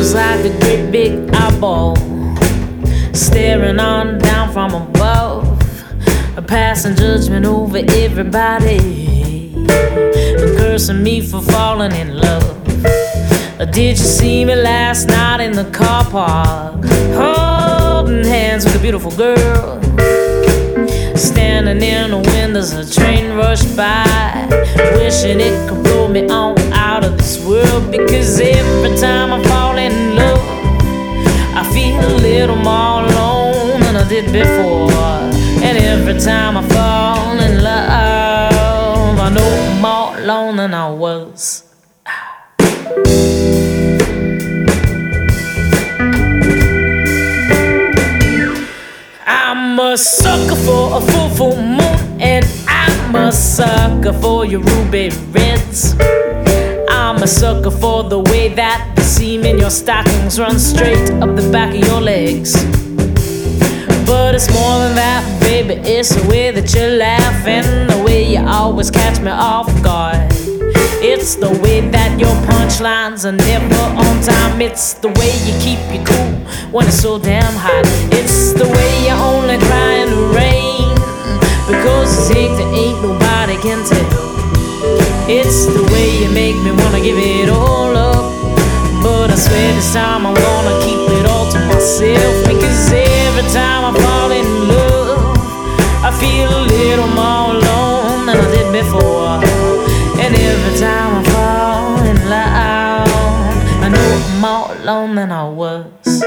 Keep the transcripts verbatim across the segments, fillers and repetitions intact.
Feels like a great big eyeball staring on down from above, a passing judgment over everybody, and cursing me for falling in love. Did you see me last night in the car park, holding hands with a beautiful girl, standing in the windows, a train rushed by, wishing it could blow me on out of this world? Because every time I fall in love, I feel a little more alone than I did before. And every time I fall in love, I know I'm more alone than I was. I'm a sucker for a full full moon, and I'm a sucker for your ruby reds. I'm a sucker for the way that the seam in your stockings runs straight up the back of your legs. But it's more than that, baby, it's the way that you laugh and the way you always catch me off guard. It's the way that your punchlines are never on time. It's the way you keep you cool when it's so damn hot. It's the way you only cry in the rain because it's hate that ain't nobody can tell. It's the way you make me wanna give it all up, but I swear this time I'm gonna keep it all to myself. Because every time I fall in love, I feel a little more alone than I did before. And every time I fall in love, I know I'm more alone than I was.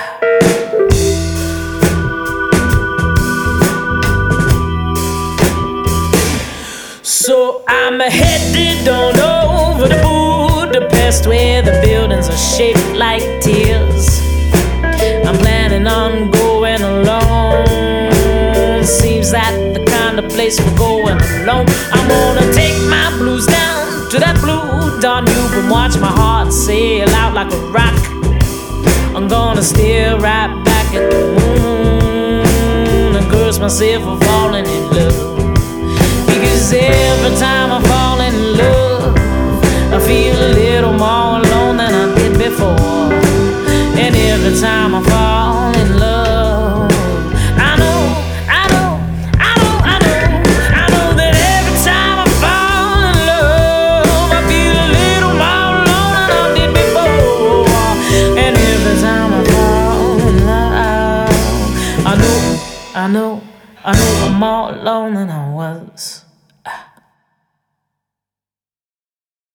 So I'm headed on over to Budapest, where the buildings are shaped like tears. I'm planning on going alone. Seems that the kind of place we're going alone. I'm gonna take my blues down to that blue Danube and watch my heart sail out like a rock. I'm gonna stare right back at the moon and curse myself for falling in love. Because every time I fall in love, I feel a little more alone than I did before. And every time I fall in love, I know, I know, I know, I know, I know that every time I fall in love, I feel a little more alone than I did before. And every time I fall in love, I know, I know, I know I'm more alone than I was.